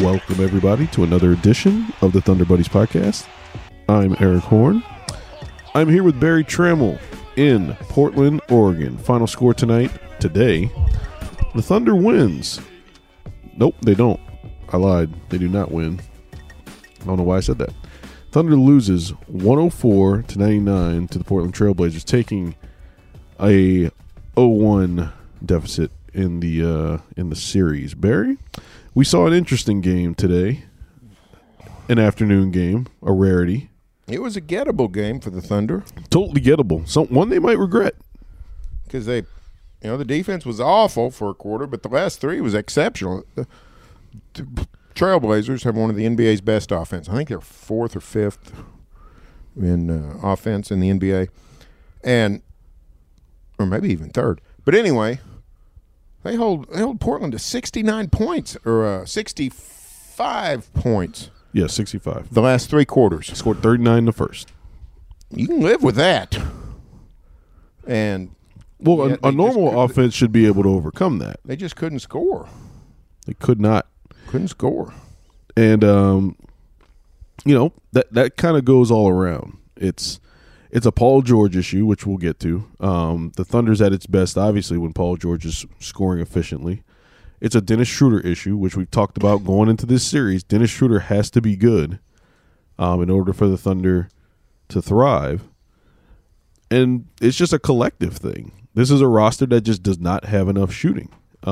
Welcome, everybody, to another edition of the Thunder Buddies podcast. I'm Eric Horn. I'm here with Barry Trammell in Portland, Oregon. Final score today, the Thunder wins. Nope, they don't. I lied. They do not win. I don't know why I said that. Thunder loses 104-99 to the Portland Trailblazers, taking a 0-1 deficit in the series. Barry, we saw an interesting game today, an afternoon game, a rarity. It was a gettable game for the Thunder. Totally gettable. One they might regret. Because the defense was awful for a quarter, but the last three was exceptional. The Trailblazers have one of the NBA's best offense. I think they're fourth or fifth in offense in the NBA, or maybe even third. But anyway, they hold Portland to 69 points or 65 points. Yeah, 65. The last three quarters. Scored 39 in the first. You can live with that. And a normal offense should be able to overcome that. They just couldn't score. They could not. Couldn't score. And that kind of goes all around. It's a Paul George issue, which we'll get to. The Thunder's at its best, obviously, when Paul George is scoring efficiently. It's a Dennis Schroeder issue, which we've talked about going into this series. Dennis Schroeder has to be good in order for the Thunder to thrive. And it's just a collective thing. This is a roster that just does not have enough shooting.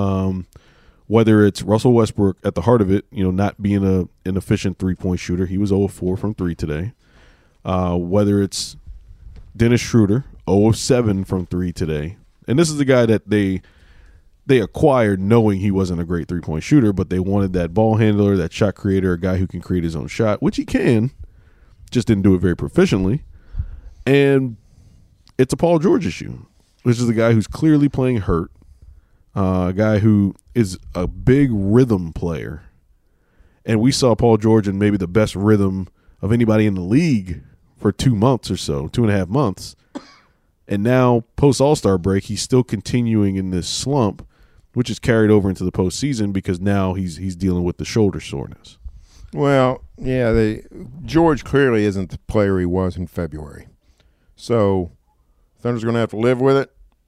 Whether it's Russell Westbrook at the heart of it, not being an efficient three-point shooter. He was 0 of 4 from 3 today. Whether it's Dennis Schroeder, 0 of 7 from 3 today. And this is a guy that they acquired knowing he wasn't a great three-point shooter, but they wanted that ball handler, that shot creator, a guy who can create his own shot, which he can, just didn't do it very proficiently. And it's a Paul George issue, which is a guy who's clearly playing hurt, a guy who is a big rhythm player. And we saw Paul George in maybe the best rhythm of anybody in the league for 2 months or so, 2.5 months. And now, post-All-Star break, he's still continuing in this slump, which is carried over into the postseason because now he's dealing with the shoulder soreness. Well, yeah, George clearly isn't the player he was in February. So Thunder's going to have to live with it.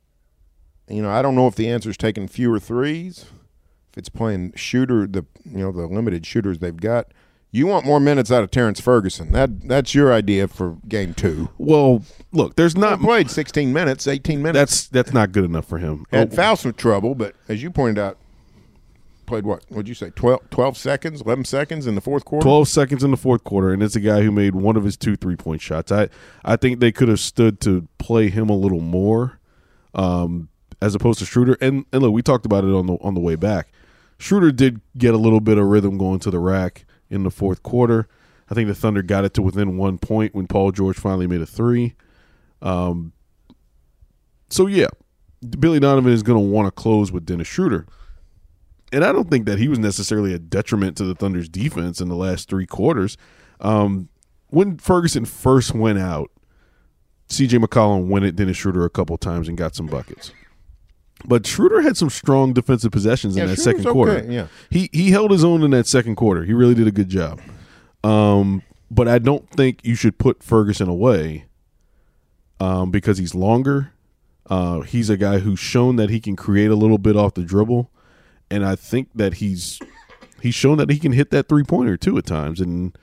I don't know if the answer is taking fewer threes, if it's playing shooter, the limited shooters they've got. You want more minutes out of Terrence Ferguson. That's your idea for game 2. Well, look, there's not he played 16 minutes, 18 minutes. That's not good enough for him. Had foul trouble, but as you pointed out, played what? What'd you say? 12 seconds, 11 seconds in the fourth quarter? 12 seconds in the fourth quarter, and it's a guy who made one of his 2 3-point shots. I think they could have stood to play him a little more as opposed to Schroeder. And look, we talked about it on the way back. Schroeder did get a little bit of rhythm going to the rack in the fourth quarter. I think the Thunder got it to within 1 point when Paul George finally made a 3. So, yeah, Billy Donovan is going to want to close with Dennis Schroeder. And I don't think that he was necessarily a detriment to the Thunder's defense in the last 3 quarters. When Ferguson first went out, C.J. McCollum went at Dennis Schroeder a couple times and got some buckets. But Schroeder had some strong defensive possessions in that second quarter. Okay, yeah. He held his own in that second quarter. He really did a good job. But I don't think you should put Ferguson away because he's longer. He's a guy who's shown that he can create a little bit off the dribble. And I think that he's shown that he can hit that three-pointer too at times. And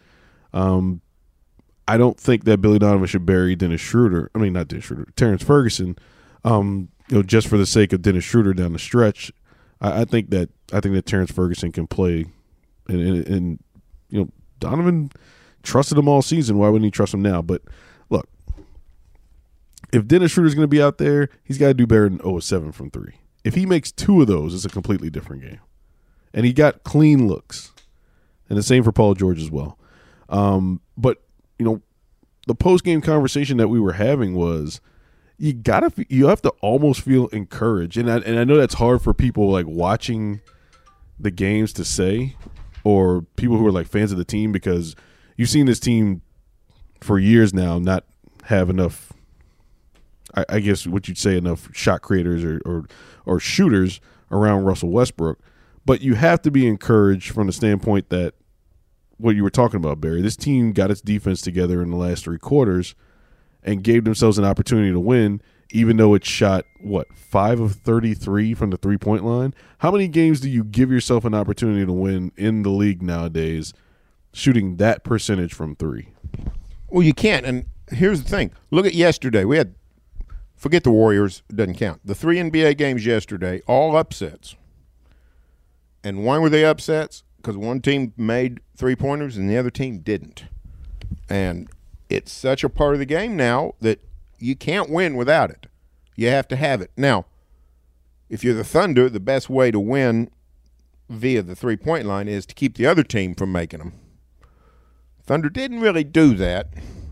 I don't think that Billy Donovan should bury Terrence Ferguson. Just for the sake of Dennis Schroeder down the stretch, I think that Terrence Ferguson can play, and Donovan trusted him all season. Why wouldn't he trust him now? But look, if Dennis Schroeder's going to be out there, he's got to do better than 0-7 from 3. If he makes 2 of those, it's a completely different game, and he got clean looks, and the same for Paul George as well. But the post game conversation that we were having was, you have to almost feel encouraged, and I know that's hard for people like watching the games to say, or people who are like fans of the team, because you've seen this team for years now not have enough, I guess what you'd say, enough shot creators or shooters around Russell Westbrook. But you have to be encouraged from the standpoint that what you were talking about, Barry. This team got its defense together in the last 3 quarters and gave themselves an opportunity to win, even though it shot, 5 of 33 from the three-point line? How many games do you give yourself an opportunity to win in the league nowadays shooting that percentage from 3? Well, you can't. And here's the thing. Look at yesterday. We had – forget the Warriors. It doesn't count. The 3 NBA games yesterday, all upsets. And why were they upsets? Because one team made three-pointers and the other team didn't. And it's such a part of the game now that you can't win without it. You have to have it. Now, if you're the Thunder, the best way to win via the three-point line is to keep the other team from making them. Thunder didn't really do that.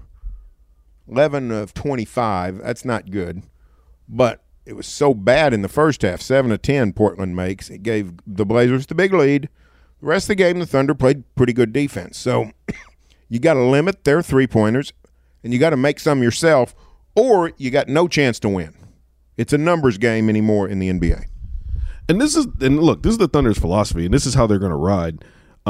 11 of 25, that's not good. But it was so bad in the first half, 7 of 10 Portland makes. It gave the Blazers the big lead. The rest of the game, the Thunder played pretty good defense. So you got to limit their three-pointers, and you got to make some yourself, or you got no chance to win. It's a numbers game anymore in the NBA. And look, this is the Thunder's philosophy, and this is how they're going to ride.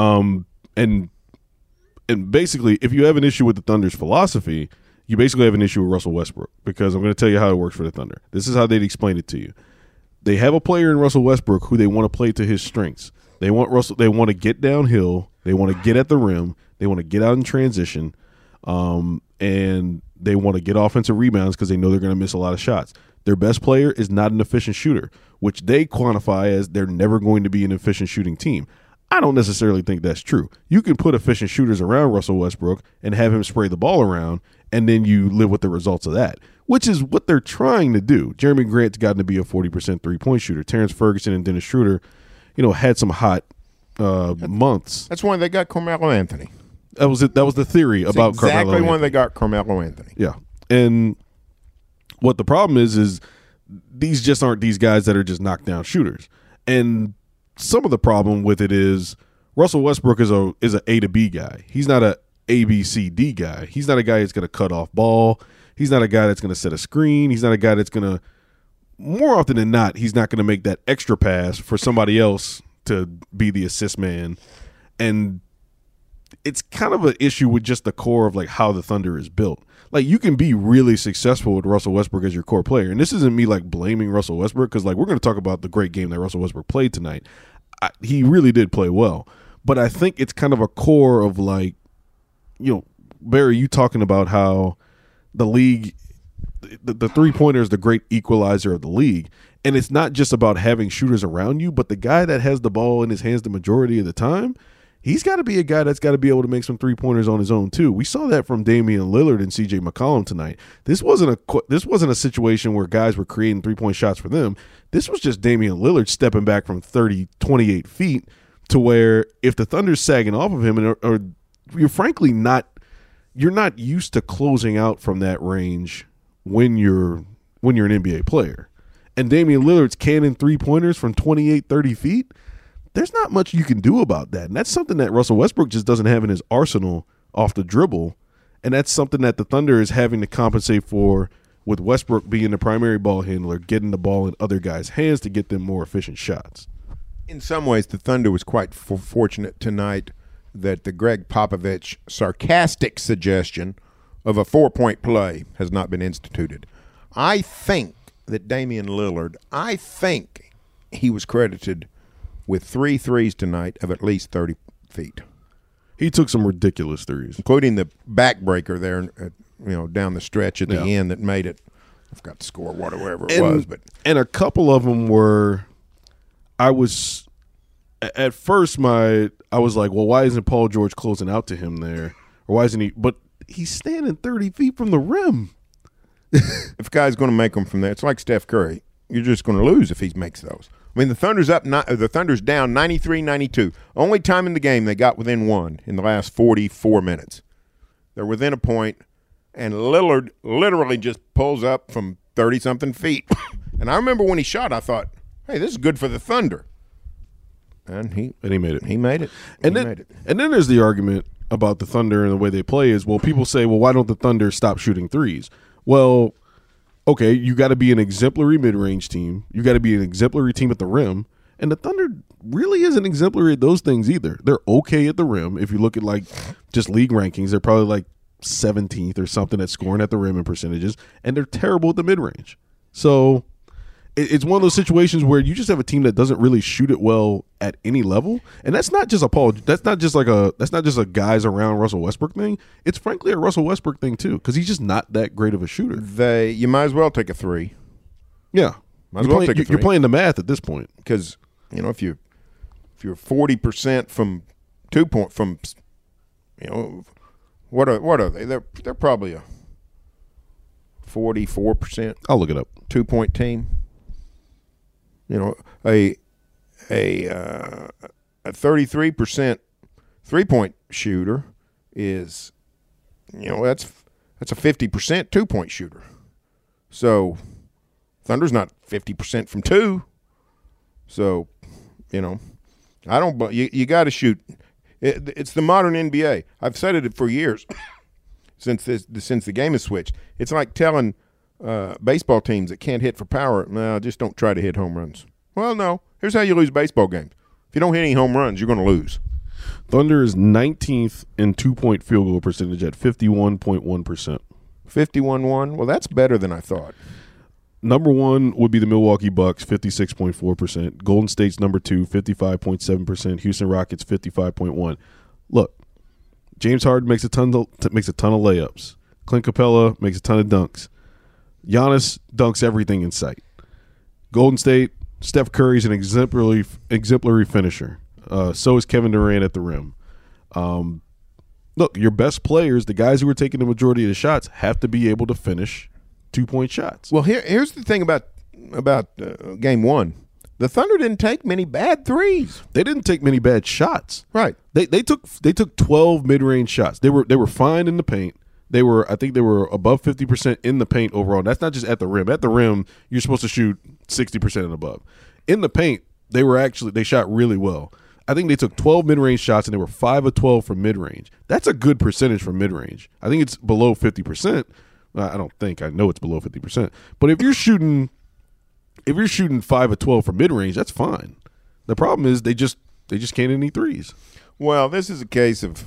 And basically, if you have an issue with the Thunder's philosophy, you basically have an issue with Russell Westbrook, because I'm going to tell you how it works for the Thunder. This is how they'd explain it to you. They have a player in Russell Westbrook who they want to play to his strengths. They want to get downhill. They want to get at the rim. They want to get out in transition, and they want to get offensive rebounds because they know they're going to miss a lot of shots. Their best player is not an efficient shooter, which they quantify as they're never going to be an efficient shooting team. I don't necessarily think that's true. You can put efficient shooters around Russell Westbrook and have him spray the ball around, and then you live with the results of that, which is what they're trying to do. Jeremy Grant's gotten to be a 40% three-point shooter. Terrence Ferguson and Dennis Schroeder, had some hot months. That's why they got Carmelo Anthony. That was it. That was the theory about Carmelo exactly Anthony. when they got Carmelo Anthony. Yeah, and what the problem is these just aren't these guys that are just knockdown shooters. And some of the problem with it is Russell Westbrook is a A to B guy. He's not a B, C, D guy. He's not a guy that's going to cut off ball. He's not a guy that's going to set a screen. He's not a guy that's going to, more often than not, he's not going to make that extra pass for somebody else to be the assist man. And it's kind of an issue with just the core of like how the Thunder is built. Like, you can be really successful with Russell Westbrook as your core player. And this isn't me like blaming Russell Westbrook, because like we're going to talk about the great game that Russell Westbrook played tonight. He really did play well. But I think it's kind of a core of like, Barry, you talking about how the league, the three-pointer is the great equalizer of the league. And it's not just about having shooters around you, but the guy that has the ball in his hands the majority of the time, he's got to be a guy that's got to be able to make some three-pointers on his own too. We saw that from Damian Lillard and C.J. McCollum tonight. This wasn't a situation where guys were creating three-point shots for them. This was just Damian Lillard stepping back from 28 feet to where if the Thunder's sagging off of him, or you're frankly not used to closing out from that range when you're an NBA player. And Damian Lillard's cannon three-pointers from 28, 30 feet, there's not much you can do about that. And that's something that Russell Westbrook just doesn't have in his arsenal off the dribble. And that's something that the Thunder is having to compensate for, with Westbrook being the primary ball handler, getting the ball in other guys' hands to get them more efficient shots. In some ways, the Thunder was quite fortunate tonight that the Greg Popovich sarcastic suggestion of a 4-point play has not been instituted. I think that Damian Lillard, he was credited with 3 threes tonight of at least 30 feet. He took some ridiculous threes, including the backbreaker there, down the stretch at the end that made it. I forgot the score, whatever it was, and a couple of them were. I was at first I was like, well, why isn't Paul George closing out to him there, or why isn't he? But he's standing 30 feet from the rim. If a guy's going to make them from there, it's like Steph Curry. You're just going to lose if he makes those. I mean, the Thunder's down 93-92. Only time in the game they got within one in the last 44 minutes. They're within a point, and Lillard literally just pulls up from 30-something feet. And I remember when he shot, I thought, hey, this is good for the Thunder. And he made it. He made it. And then there's the argument about the Thunder and the way they play is, well, people say, well, why don't the Thunder stop shooting threes? Well, okay, you got to be an exemplary mid-range team. You got to be an exemplary team at the rim. And the Thunder really isn't exemplary at those things either. They're okay at the rim. If you look at like just league rankings, they're probably like 17th or something at scoring at the rim in percentages, and they're terrible at the mid range. So it's one of those situations where you just have a team that doesn't really shoot it well at any level, and that's not just a guys around Russell Westbrook thing. It's frankly a Russell Westbrook thing too, because he's just not that great of a shooter. You might as well take a three. Yeah, You're playing the math at this point, because if you're 40% from 2 point from, what are they? They're probably a 44%. I'll look it up. 2-point team. A 33% 3-point shooter is, that's a 50% 2-point shooter. So Thunder's not 50% from 2. So, I don't. You got to shoot. It's the modern NBA. I've said it for years since the game has switched. It's like telling baseball teams that can't hit for power, no, just don't try to hit home runs. Well, no. Here's how you lose baseball games. If you don't hit any home runs, you're going to lose. Thunder is 19th in 2-point field goal percentage at 51.1%. 51-1. Well, that's better than I thought. Number 1 would be the Milwaukee Bucks, 56.4%. Golden State's number 2, 55.7%. Houston Rockets, 55.1%. Look, James Harden makes a ton of layups. Clint Capella makes a ton of dunks. Giannis dunks everything in sight. Golden State, Steph Curry's an exemplary finisher. So is Kevin Durant at the rim. Look, your best players, the guys who are taking the majority of the shots, have to be able to finish 2-point shots. Well, here's the thing about Game 1. The Thunder didn't take many bad threes. They didn't take many bad shots. Right. They took 12 mid-range shots. They were fine in the paint. I think they were above 50% in the paint overall. And that's not just at the rim. At the rim, you're supposed to shoot 60% and above. In the paint, they shot really well. I think they took 12 mid-range shots, and they were 5 of 12 from mid-range. That's a good percentage from mid-range. I think it's below 50%. I don't think. I know it's below 50%. But if you're shooting 5 of 12 from mid-range, that's fine. The problem is they just can't hit any threes. Well, this is a case of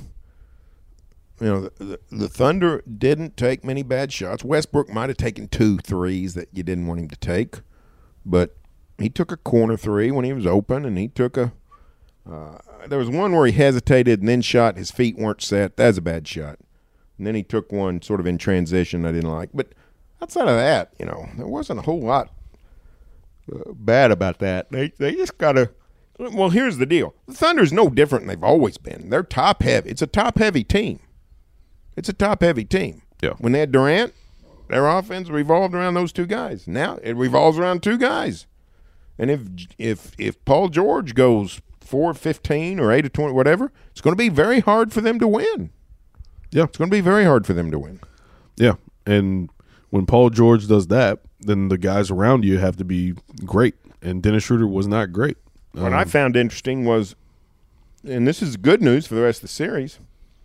the Thunder didn't take many bad shots. Westbrook might have taken 2 threes that you didn't want him to take, but he took a corner 3 when he was open, and he took there was one where he hesitated and then shot. His feet weren't set. That was a bad shot. And then he took one sort of in transition I didn't like. But outside of that, there wasn't a whole lot bad about that. They just got to – well, here's the deal. The Thunder's no different than they've always been. They're top-heavy. It's a top-heavy team. Yeah. When they had Durant, their offense revolved around those 2 guys. Now it revolves around 2 guys. And if Paul George goes 4 of 15 or 8 of 20, whatever, it's going to be very hard for them to win. Yeah. It's going to be very hard for them to win. Yeah. And when Paul George does that, then the guys around you have to be great. And Dennis Schroeder was not great. What I found interesting was, and this is good news for the rest of the series,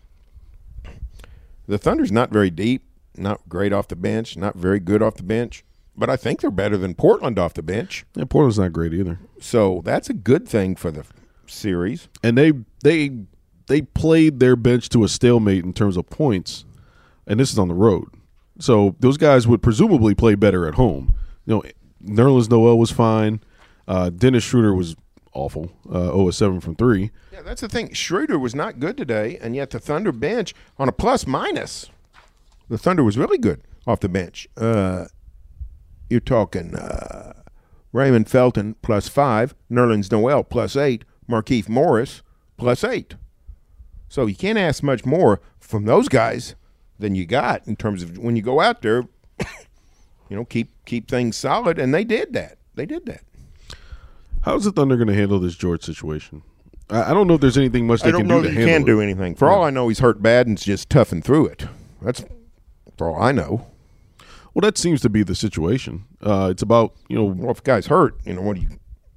the Thunder's not very deep, not great off the bench, not very good off the bench, but I think they're better than Portland off the bench. Yeah, Portland's not great either. So that's a good thing for the series. And they played their bench to a stalemate in terms of points, and this is on the road. So those guys would presumably play better at home. Nerlens Noel was fine. Dennis Schroeder was awful, 0-7 from 3. Yeah, that's the thing. Schroeder was not good today, and yet the Thunder bench on a plus-minus, the Thunder was really good off the bench. You're talking Raymond Felton +5, Nerlens Noel +8, Markieff Morris +8. So you can't ask much more from those guys than you got in terms of when you go out there, keep things solid, and they did that. How's the Thunder going to handle this George situation? I don't know if there's anything much they can do to handle it. I don't know that he can do anything. For all I know, he's hurt bad and just toughing through it. That's for all I know. Well, that seems to be the situation. It's about Well, if a guy's hurt, what do you?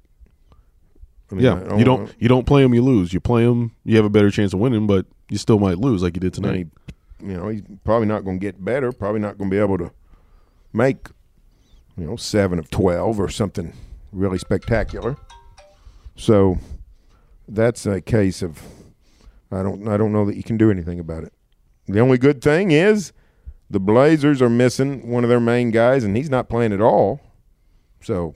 You don't play him, you lose. You play him, you have a better chance of winning, but you still might lose like you did tonight. He's probably not going to get better. Probably not going to be able to make 7 of 12 or something really spectacular. So that's a case of I don't know that you can do anything about it. The only good thing is the Blazers are missing one of their main guys, and he's not playing at all. So,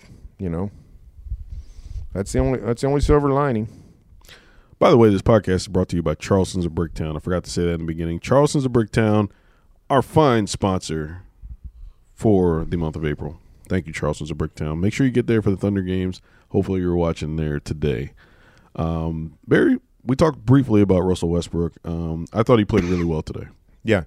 that's the only silver lining. By the way, this podcast is brought to you by Charleston's of Bricktown. I forgot to say that in the beginning. Charleston's of Bricktown, our fine sponsor for the month of April. Thank you, Charleston's of Bricktown. Make sure you get there for the Thunder games. Hopefully you're watching there today. Barry, we talked briefly about Russell Westbrook. I thought he played really well today. Yeah.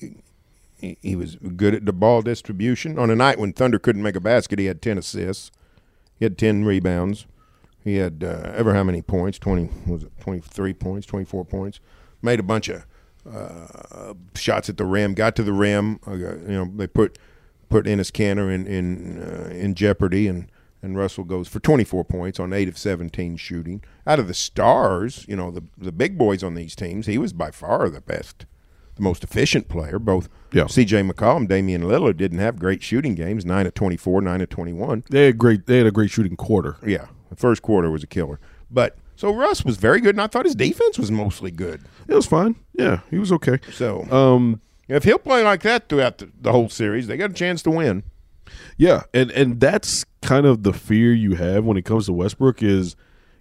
He was good at the ball distribution. On a night when Thunder couldn't make a basket, he had 10 assists. He had 10 rebounds. He had ever how many points? 23 points, 24 points. Made a bunch of shots at the rim. Got to the rim. They put Enes Kanter in jeopardy, and Russell goes for 24 points on 8 of 17 shooting. Out of the stars, the big boys on these teams, he was by far the best, the most efficient player. Both C.J. McCollum, Damian Lillard didn't have great shooting games, 9 of 24, 9 of 21. They had a great shooting quarter. Yeah, the first quarter was a killer. But so Russ was very good, and I thought his defense was mostly good. It was fine. Yeah, he was okay. So if he'll play like that throughout the whole series, they got a chance to win. Yeah, and that's kind of the fear you have when it comes to Westbrook is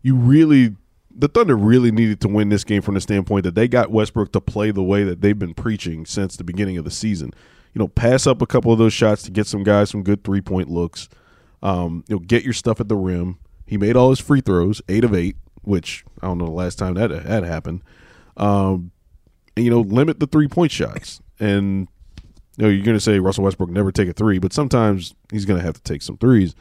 the Thunder really needed to win this game from the standpoint that they got Westbrook to play the way that they've been preaching since the beginning of the season. Pass up a couple of those shots to get some guys some good three-point looks. Get your stuff at the rim. He made all his free throws, 8 of 8, which I don't know the last time that happened. And limit the three-point shots. And you're going to say Russell Westbrook never take a three, but sometimes he's going to have to take some threes.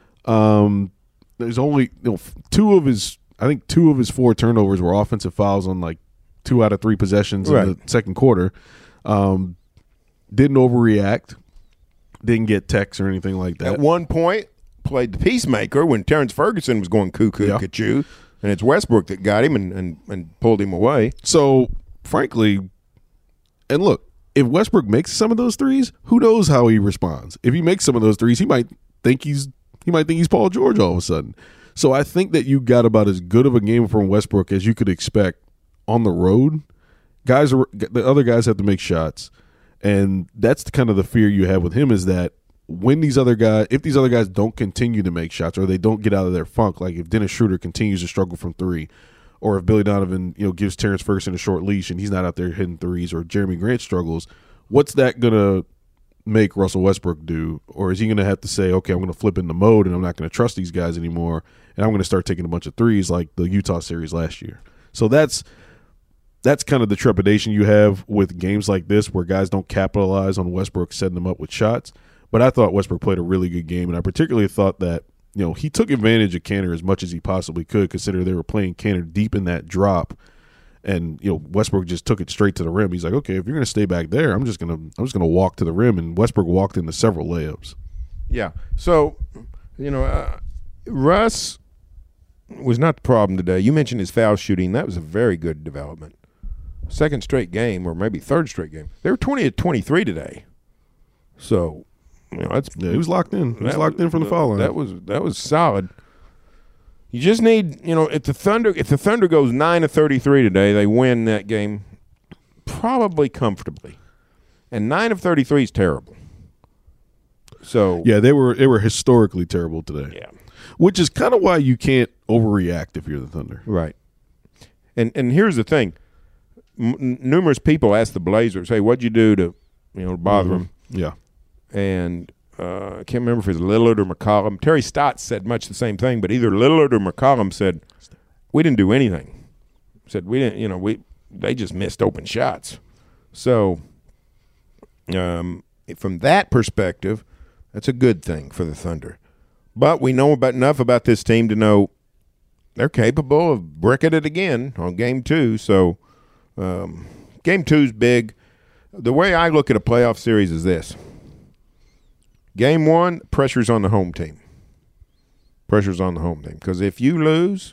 There's only two of his 4 turnovers were offensive fouls on like 2 out of 3 possessions in the second quarter. Didn't overreact. Didn't get techs or anything like that. At one point, played the peacemaker when Terrence Ferguson was going cuckoo-cuckoo, and it's Westbrook that got him and pulled him away. So, frankly, and look, if Westbrook makes some of those threes, who knows how he responds? If he makes some of those threes, he might think he's Paul George all of a sudden. So I think that you got about as good of a game from Westbrook as you could expect on the road. The other guys have to make shots, and that's kind of the fear you have with him is that if these other guys don't continue to make shots or they don't get out of their funk, like if Dennis Schroeder continues to struggle from 3, or if Billy Donovan, gives Terrence Ferguson a short leash and he's not out there hitting threes, or Jeremy Grant struggles, what's that gonna make Russell Westbrook do? Or is he gonna have to say, okay, I'm gonna flip into mode and I'm not gonna trust these guys anymore, and I'm gonna start taking a bunch of threes like the Utah series last year? So that's kind of the trepidation you have with games like this where guys don't capitalize on Westbrook setting them up with shots. But I thought Westbrook played a really good game, and I particularly thought that he took advantage of Kanter as much as he possibly could, considering they were playing Kanter deep in that drop, and Westbrook just took it straight to the rim. He's like, okay, if you're going to stay back there, I'm just gonna walk to the rim, and Westbrook walked into several layups. Yeah. So, Russ was not the problem today. You mentioned his foul shooting. That was a very good development. Second straight game, or maybe third straight game. They were 20 of 23 today. So, he was locked in. He was locked in from the foul line. That was solid. You just need, if the Thunder goes 9 of 33 today, they win that game probably comfortably. And 9 of 33 is terrible. So yeah, they were historically terrible today. Yeah, which is kind of why you can't overreact if you're the Thunder. Right. And here's the thing: numerous people ask the Blazers, "Hey, what'd you do to bother them?" Yeah. And I can't remember if it was Lillard or McCollum. Terry Stotts said much the same thing, but either Lillard or McCollum said, "We didn't do anything." Said we didn't. They just missed open shots. So, from that perspective, that's a good thing for the Thunder. But we know enough about this team to know they're capable of bricking it again on Game 2. So, Game 2's big. The way I look at a playoff series is this. Game 1, pressure's on the home team. Pressure's on the home team. Because if you lose,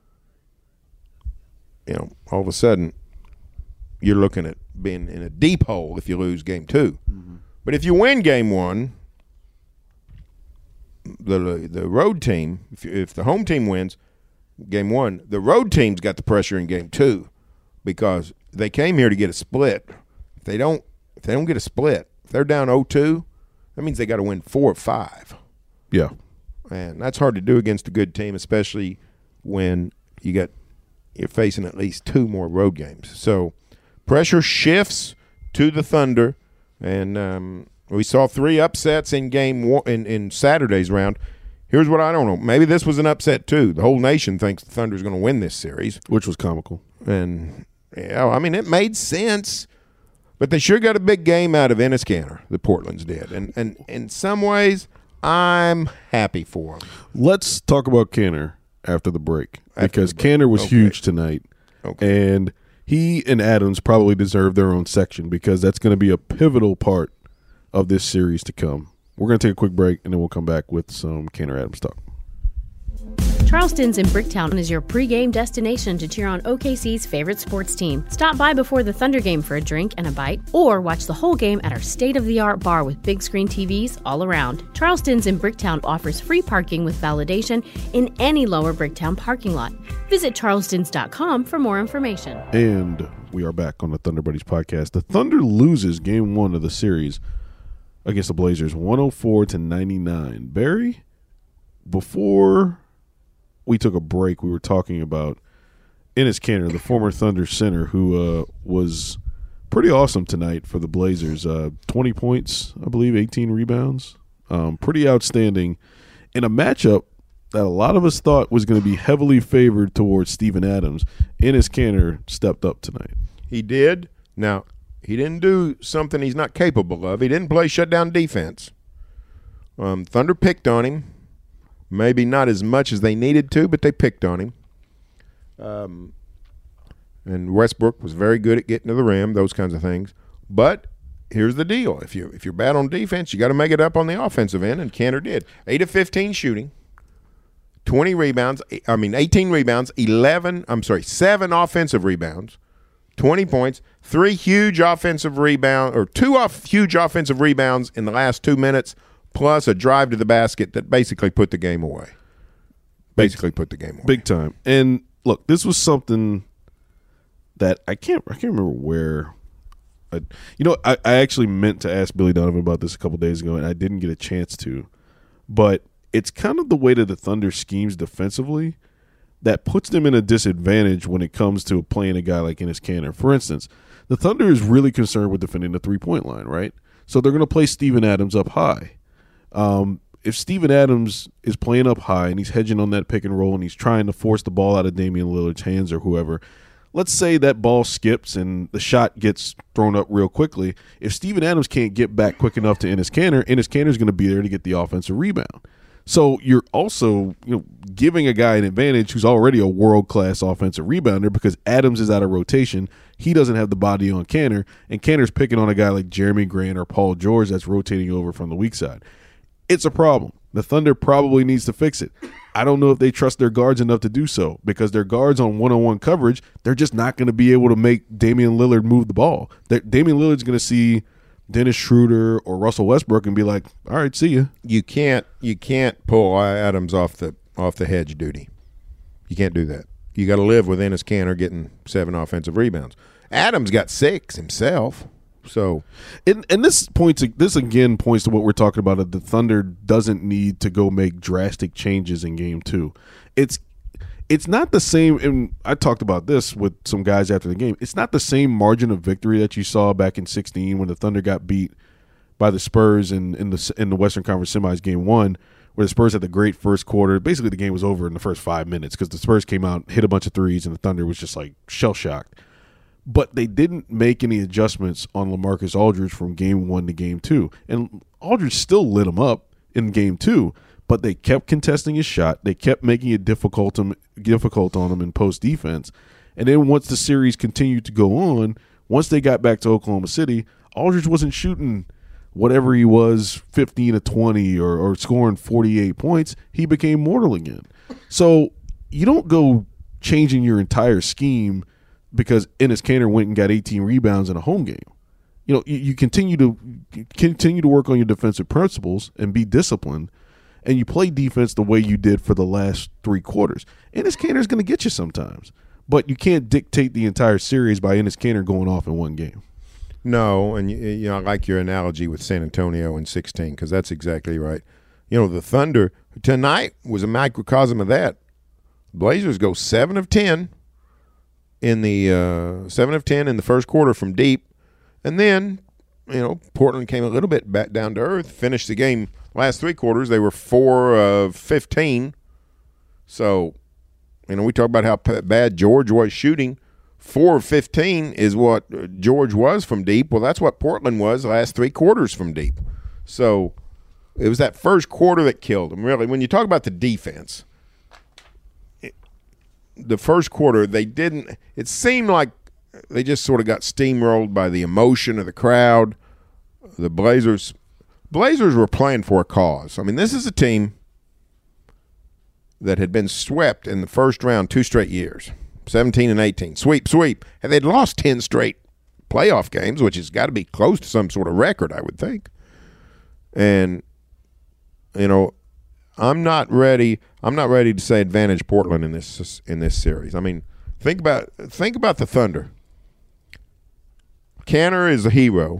all of a sudden you're looking at being in a deep hole if you lose Game 2. Mm-hmm. But if you win Game 1, the road team, if the home team wins, game one. The road teams got the pressure in game two because they came here to get a split. If they don't get a split, if they're down 0-2, that means they got to win 4 or 5. Yeah. And that's hard to do against a good team, especially when you're facing at least 2 more road games. So pressure shifts to the Thunder, and we saw 3 upsets in game one, in Saturday's round. Here's what I don't know. Maybe this was an upset too. The whole nation thinks the Thunder's going to win this series, which was comical. And I mean, it made sense. But they sure got a big game out of Ennis-Cantor, the Portland's did. And in some ways, I'm happy for them. Let's talk about Cantor after the break because Cantor was huge tonight. Okay. And he and Adams probably deserve their own section because that's going to be a pivotal part of this series to come. We're going to take a quick break, and then we'll come back with some Cantor Adams talk. Charleston's in Bricktown is your pregame destination to cheer on OKC's favorite sports team. Stop by before the Thunder game for a drink and a bite, or watch the whole game at our state-of-the-art bar with big screen TVs all around. Charleston's in Bricktown offers free parking with validation in any Lower Bricktown parking lot. Visit charlestons.com for more information. And we are back on the Thunder Buddies podcast. The Thunder loses game 1 of the series against the Blazers, 104-99. Barry, before we took a break, we were talking about Ennis-Cantor, the former Thunder center, who was pretty awesome tonight for the Blazers. 20 points, I believe, 18 rebounds. Pretty outstanding in a matchup that a lot of us thought was going to be heavily favored towards Steven Adams. Ennis-Cantor stepped up tonight. He did. Now, he didn't do something he's not capable of. He didn't play shutdown defense. Thunder picked on him. Maybe not as much as they needed to, but they picked on him. And Westbrook was very good at getting to the rim, those kinds of things. But here's the deal. If you're bad on defense, you got to make it up on the offensive end, and Cantor did. 8 of 15 shooting, 18 rebounds, 7 offensive rebounds, 20 points, 3 huge offensive rebounds, or 2 huge offensive rebounds in the last 2 minutes, plus a drive to the basket that basically put the game away. Big time. And look, this was something that I can't remember where. I actually meant to ask Billy Donovan about this a couple days ago, and I didn't get a chance to. But it's kind of the way that the Thunder schemes defensively that puts them in a disadvantage when it comes to playing a guy like Ennis-Cantor. For instance, the Thunder is really concerned with defending the three-point line, right? So they're going to play Steven Adams up high. If Steven Adams is playing up high and he's hedging on that pick and roll and he's trying to force the ball out of Damian Lillard's hands or whoever, let's say that ball skips and the shot gets thrown up real quickly. If Steven Adams can't get back quick enough to Ennis-Cantor, Ennis-Cantor's going to be there to get the offensive rebound. So you're also giving a guy an advantage who's already a world-class offensive rebounder because Adams is out of rotation. He doesn't have the body on Cantor, and Cantor's picking on a guy like Jeremy Grant or Paul George that's rotating over from the weak side. It's a problem. The Thunder probably needs to fix it. I don't know if they trust their guards enough to do so because their guards on one-on-one coverage, they're just not going to be able to make Damian Lillard move the ball. Damian Lillard's going to see Dennis Schroeder or Russell Westbrook and be like, all right, see ya. You can't pull Adams off the hedge duty. You can't do that. You got to live with Ennis-Cantor getting 7 offensive rebounds. Adams got 6 himself. So, and this again points to what we're talking about. That the Thunder doesn't need to go make drastic changes in game 2. It's not the same. And I talked about this with some guys after the game. It's not the same margin of victory that you saw back in 2016 when the Thunder got beat by the Spurs in the Western Conference Semis game 1, where the Spurs had the great first quarter. Basically, the game was over in the first 5 minutes because the Spurs came out, hit a bunch of threes, and the Thunder was just like shell shocked. But they didn't make any adjustments on LaMarcus Aldridge from game 1 to game 2. And Aldridge still lit him up in game 2, but they kept contesting his shot. They kept making it difficult on him in post defense. And then once the series continued to go on, once they got back to Oklahoma City, Aldridge wasn't shooting whatever he was, 15 to 20 or scoring 48 points. He became mortal again. So you don't go changing your entire scheme because Ennis-Cantor went and got 18 rebounds in a home game. You continue to work on your defensive principles and be disciplined. and you play defense the way you did for the last 3 quarters. Enes Kanter is going to get you sometimes, but you can't dictate the entire series by Enes Kanter going off in one game. No, and I like your analogy with San Antonio in 16 because that's exactly right. The Thunder tonight was a microcosm of that. Blazers go 7 of 10 in the 7 of 10 in the first quarter from deep, and then Portland came a little bit back down to earth. Finished the game last 3 quarters. They were 4 of 15. So, we talk about how bad George was shooting. 4 of 15 is what George was from deep. Well, that's what Portland was the last 3 quarters from deep. So it was that first quarter that killed them, really. When you talk about the defense, the first quarter, it seemed like they just sort of got steamrolled by the emotion of the crowd. The Blazers were playing for a cause. I mean, this is a team that had been swept in the first round 2 straight years, 17 and 18. Sweep. And they'd lost 10 straight playoff games, which has got to be close to some sort of record, I would think. And, I'm not ready to say advantage Portland in this series. I mean, think about the Thunder. Kanter is a hero.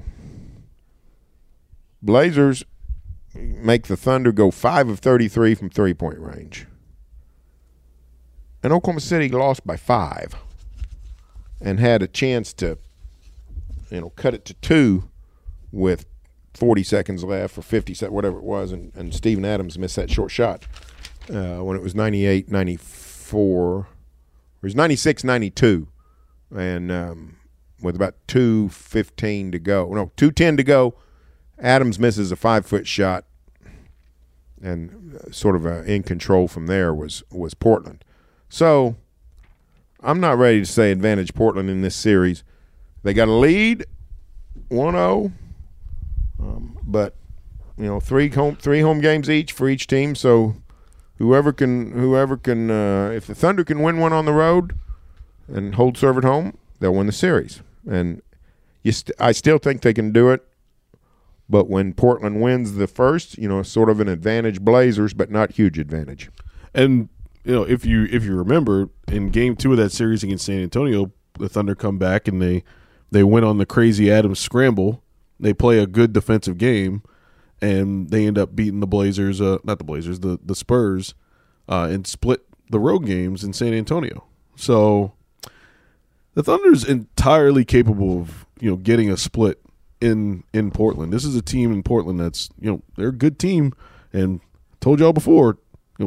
Blazers make the Thunder go 5 of 33 from 3-point range. And Oklahoma City lost by 5 and had a chance to, cut it to 2 with 40 seconds left or 50 seconds, whatever it was, and Steven Adams missed that short shot when it was 98-94. It was 96-92, and with about 2:10 to go, Adams misses a 5-foot shot, and sort of in control from there was Portland. So I'm not ready to say advantage Portland in this series. They got a lead, 1-0. But 3 home games each for each team. So whoever can, if the Thunder can win one on the road and hold serve at home, they'll win the series. And I still think they can do it. But when Portland wins the first, sort of an advantage Blazers, but not huge advantage. And if you remember in Game 2 of that series against San Antonio, the Thunder come back and they went on the crazy Adams scramble. They play a good defensive game, and they end up beating the Blazers, the Spurs, and split the road games in San Antonio. So the Thunder's entirely capable of, getting a split in Portland. This is a team in Portland that's, they're a good team, and I told y'all before,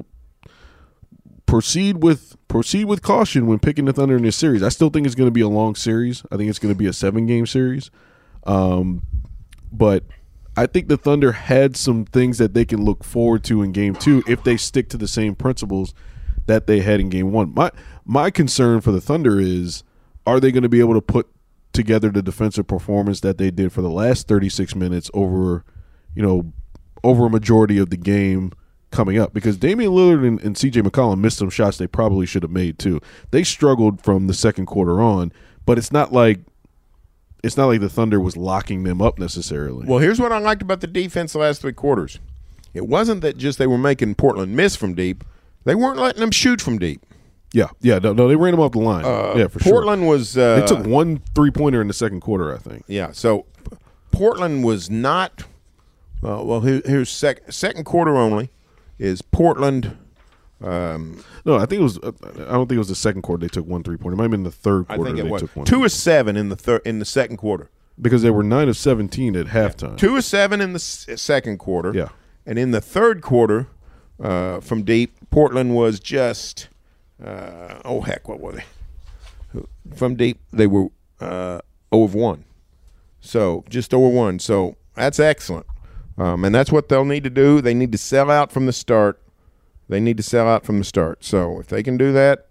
proceed with caution when picking the Thunder in this series. I still think it's going to be a long series. I think it's going to be a 7-game series. But I think the Thunder had some things that they can look forward to in Game 2 if they stick to the same principles that they had in Game 1. My concern for the Thunder is, are they going to be able to put together the defensive performance that they did for the last 36 minutes over a majority of the game coming up? Because Damian Lillard and C.J. McCollum missed some shots they probably should have made too. They struggled from the second quarter on, but it's not like the Thunder was locking them up necessarily. Well, here's what I liked about the defense the last 3 quarters. It wasn't that just they were making Portland miss from deep. They weren't letting them shoot from deep. Yeah, no, they ran them off the line. For Portland sure. was they took 1 3-pointer in the second quarter, I think. Yeah, so Portland was not here's second quarter only is Portland. No, I think it was. I don't think it was the second quarter they took 1 3-pointer. It might have been the third quarter. I think it was took 1. 2 of 7 in the second quarter because they were 9 of 17 at halftime. 2 of 7 in the second quarter. Yeah, and in the third quarter, from deep, Portland was just what were they? From deep, they were 0 of 1. So just 0 of 1. So that's excellent, and that's what they'll need to do. They need to sell out from the start. So if they can do that,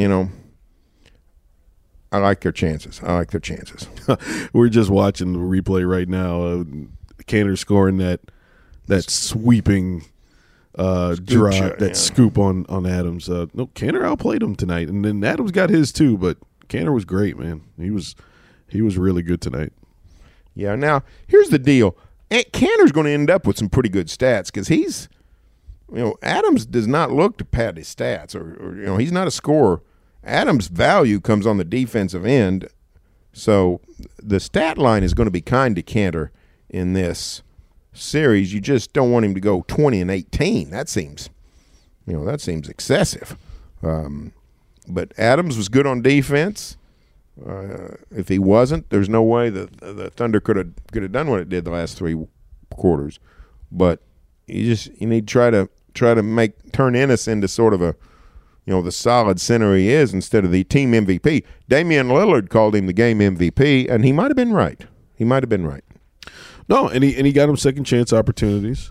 I like their chances. We're just watching the replay right now. Kanter scoring that sweeping drive, scoop on Adams. No, Kanter outplayed him tonight, and then Adams got his too. But Kanter was great, man. He was really good tonight. Yeah. Now here's the deal. Kanter's going to end up with some pretty good stats because he's Adams does not look to pad his stats, or he's not a scorer. Adams' value comes on the defensive end, so the stat line is going to be kind to Kanter in this series. You just don't want him to go 20-18. That seems excessive. But Adams was good on defense. If he wasn't, there's no way the Thunder could have done what it did the last three quarters. But you need to try to turn Ennis into sort of the solid center he is instead of the team MVP. Damian Lillard called him the game MVP, and he might have been right. No, and he got him second chance opportunities.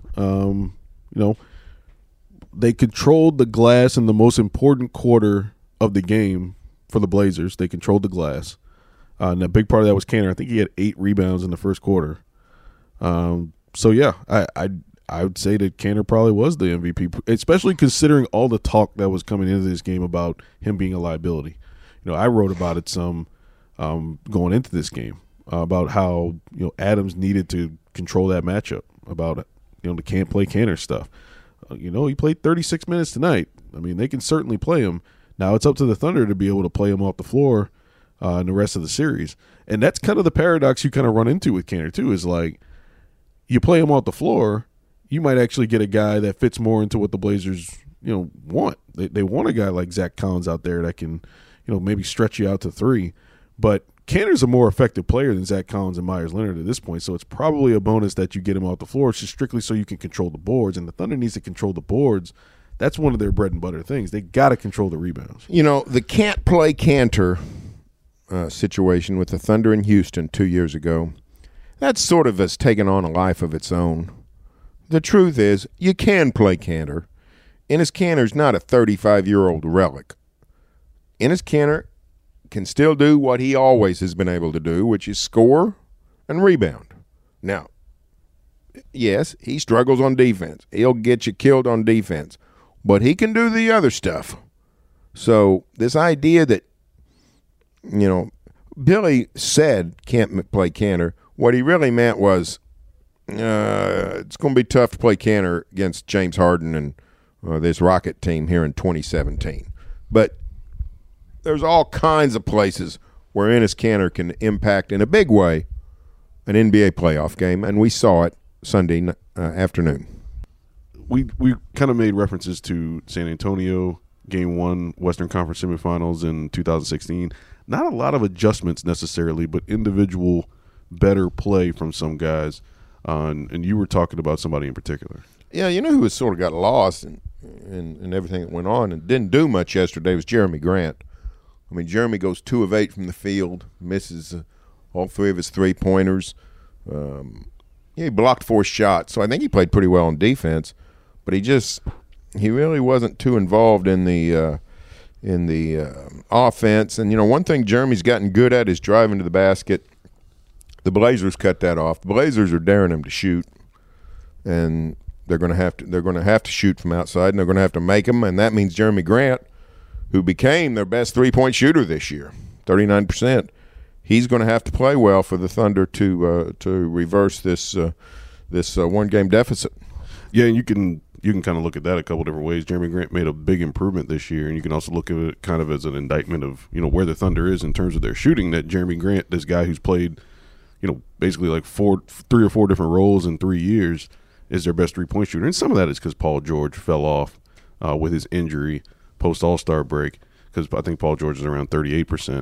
They controlled the glass in the most important quarter of the game for the Blazers. They controlled the glass. And a big part of that was Kanter. I think he had 8 rebounds in the first quarter. So yeah, I would say that Kanter probably was the MVP, especially considering all the talk that was coming into this game about him being a liability. I wrote about it some going into this game about how Adams needed to control that matchup, about the can't play Kanter stuff. He played 36 minutes tonight. I mean, they can certainly play him. Now it's up to the Thunder to be able to play him off the floor in the rest of the series, and that's kind of the paradox you kind of run into with Kanter too. Is like you play him off the floor, you might actually get a guy that fits more into what the Blazers want. They want a guy like Zach Collins out there that can maybe stretch you out to 3, but Kanter's a more effective player than Zach Collins and Myers Leonard at this point, so it's probably a bonus that you get him off the floor. It's just strictly so you can control the boards, and the Thunder needs to control the boards. That's one of their bread and butter things. They got to control the rebounds. The can't play Kanter situation with the Thunder in Houston 2 years ago, that sort of has taken on a life of its own. The truth is, you can play Kanter. Enes Kanter's not a 35-year-old relic. Enes Kanter can still do what he always has been able to do, which is score and rebound. Now, yes, he struggles on defense. He'll get you killed on defense. But he can do the other stuff. So this idea that, Billy said can't play Kanter, what he really meant was it's going to be tough to play Kanter against James Harden and this Rocket team here in 2017. But there's all kinds of places where Enes Kanter can impact in a big way an NBA playoff game, and we saw it Sunday afternoon. We kind of made references to San Antonio, Game 1, Western Conference semifinals in 2016. Not a lot of adjustments necessarily, but individual better play from some guys. And you were talking about somebody in particular. Yeah, who has sort of got lost in everything that went on and didn't do much yesterday was Jeremy Grant. I mean, Jeremy goes 2 of 8 from the field, misses all 3 of his 3-pointers. He blocked 4 shots, so I think he played pretty well on defense. But he really wasn't too involved in the offense. And one thing Jeremy's gotten good at is driving to the basket. The Blazers cut that off. The Blazers are daring him to shoot, and they're going to have to shoot from outside, and they're going to have to make them. And that means Jeremy Grant, who became their best 3-point shooter this year, 39%. He's going to have to play well for the Thunder to reverse this one-game deficit. Yeah, and you can kind of look at that a couple different ways. Jeremy Grant made a big improvement this year, and you can also look at it kind of as an indictment of where the Thunder is in terms of their shooting. That Jeremy Grant, this guy who's played basically like 3 or 4 different roles in 3 years, is their best 3-point shooter. And some of that is because Paul George fell off with his injury post All-Star break, because I think Paul George is around 38%.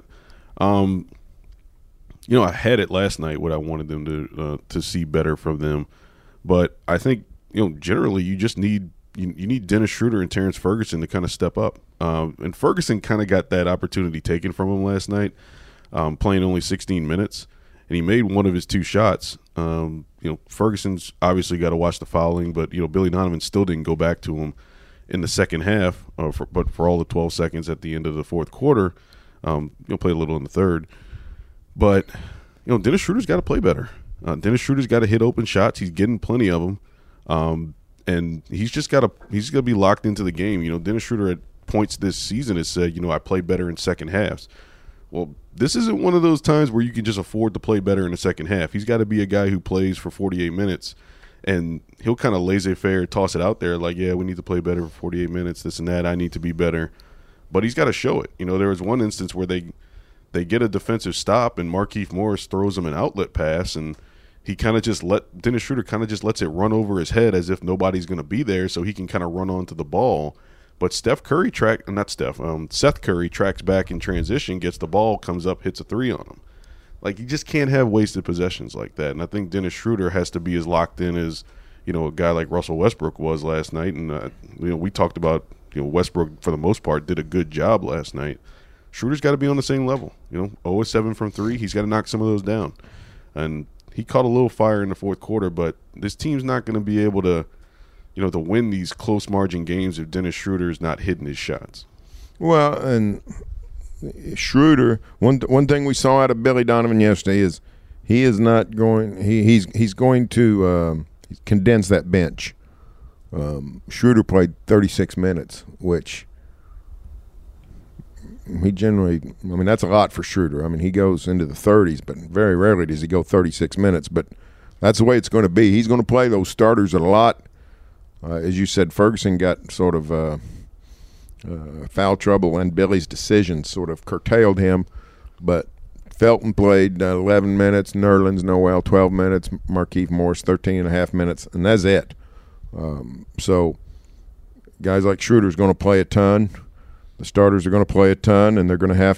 I had it last night what I wanted them to see better from them, but I think generally you just need you need Dennis Schroeder and Terrence Ferguson to kind of step up. And Ferguson kind of got that opportunity taken from him last night, playing only 16 minutes, and he made one of his 2 shots. Ferguson's obviously got to watch the fouling, but Billy Donovan still didn't go back to him in the second half, but for all the 12 seconds at the end of the fourth quarter, played a little in the third. But Dennis Schroeder's got to play better. Dennis Schroeder's got to hit open shots. He's getting plenty of them, and he's got to be locked into the game. Dennis Schroeder at points this season has said, I play better in second halves. Well, this isn't one of those times where you can just afford to play better in the second half. He's got to be a guy who plays for 48 minutes And he'll kind of laissez-faire toss it out there like, yeah, we need to play better for 48 minutes, this and that. I need to be better. But he's got to show it. You know, there was one instance where they get a defensive stop and Markieff Morris throws him an outlet pass, and he kind of just Dennis Schroeder kind of just lets it run over his head as if nobody's going to be there so he can kind of run onto the ball. But Seth Curry tracks back in transition, gets the ball, comes up, hits a three on him. Like, you just can't have wasted possessions like that. And I think Dennis Schroeder has to be as locked in as, you know, a guy like Russell Westbrook was last night. And, you know, we talked about, you know, Westbrook, for the most part, did a good job last night. Schroeder's got to be on the same level. You know, 0-7 from 3. He's got to knock some of those down. And he caught a little fire in the fourth quarter, but this team's not going to be able to, you know, to win these close margin games if Dennis Schroeder is not hitting his shots. Well, and Schroeder, one thing we saw out of Billy Donovan yesterday is he is not going. He's going to condense that bench. Schroeder played 36 minutes, which he generally. I mean, that's a lot for Schroeder. I mean, he goes into the 30s, but very rarely does he go 36 minutes. But that's the way it's going to be. He's going to play those starters a lot. As you said, Ferguson got sort of foul trouble, and Billy's decisions sort of curtailed him. But Felton played 11 minutes, Nerlens Noel 12 minutes, Markieff Morris 13.5 minutes, and that's it. So guys like Schroeder's going to play a ton. The starters are going to play a ton, and they're going to have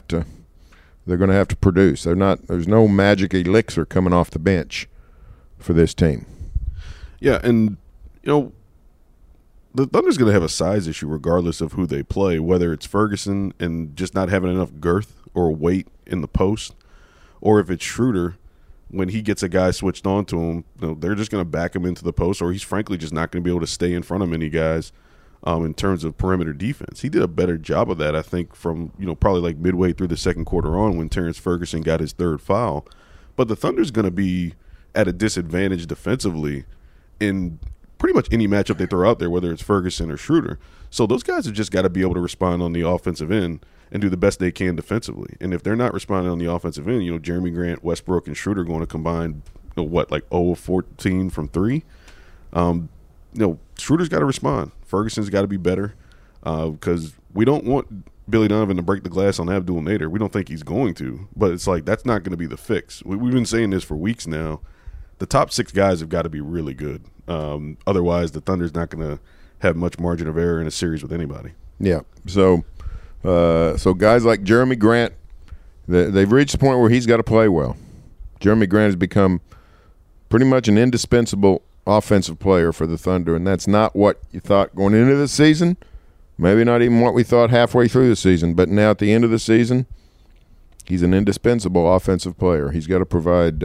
to produce. There's no magic elixir coming off the bench for this team. Yeah, and you know, the Thunder's going to have a size issue regardless of who they play, whether it's Ferguson and just not having enough girth or weight in the post, or if it's Schroeder when he gets a guy switched on to him, you know, they're just going to back him into the post, or he's frankly just not going to be able to stay in front of many guys in terms of perimeter defense. He did a better job of that, I think, from, you know, probably like midway through the second quarter on when Terrence Ferguson got his third foul. But the Thunder's going to be at a disadvantage defensively in pretty much any matchup they throw out there, whether it's Ferguson or Schroeder. So those guys have just got to be able to respond on the offensive end and do the best they can defensively. And if they're not responding on the offensive end, you know, Jeremy Grant, Westbrook, and Schroeder going to combine, you know, like 0-14 from 3. You know, Schroeder's got to respond. Ferguson's got to be better because we don't want Billy Donovan to break the glass on Abdul Nader. We don't think he's going to, but it's like that's not going to be the fix. We've been saying this for weeks now. The top 6 guys have got to be really good. Otherwise, the Thunder's not going to have much margin of error in a series with anybody. Yeah. So guys like Jeremy Grant, they've reached the point where he's got to play well. Jeremy Grant has become pretty much an indispensable offensive player for the Thunder, and that's not what you thought going into the season. Maybe not even what we thought halfway through the season, but now at the end of the season, he's an indispensable offensive player. He's got to provide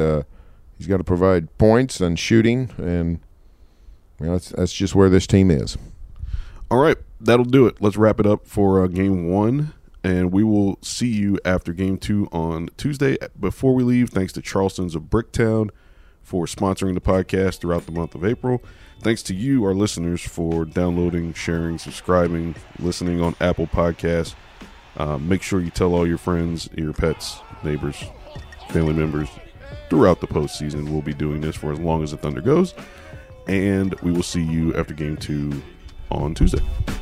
points and shooting, and you know, that's just where this team is. All right, that'll do it. Let's wrap it up for Game 1, and we will see you after Game 2 on Tuesday. Before we leave, thanks to Charleston's of Bricktown for sponsoring the podcast throughout the month of April. Thanks to you, our listeners, for downloading, sharing, subscribing, listening on Apple Podcasts. Make sure you tell all your friends, your pets, neighbors, family members throughout the postseason. We'll be doing this for as long as the Thunder goes. And we will see you after Game 2 on Tuesday.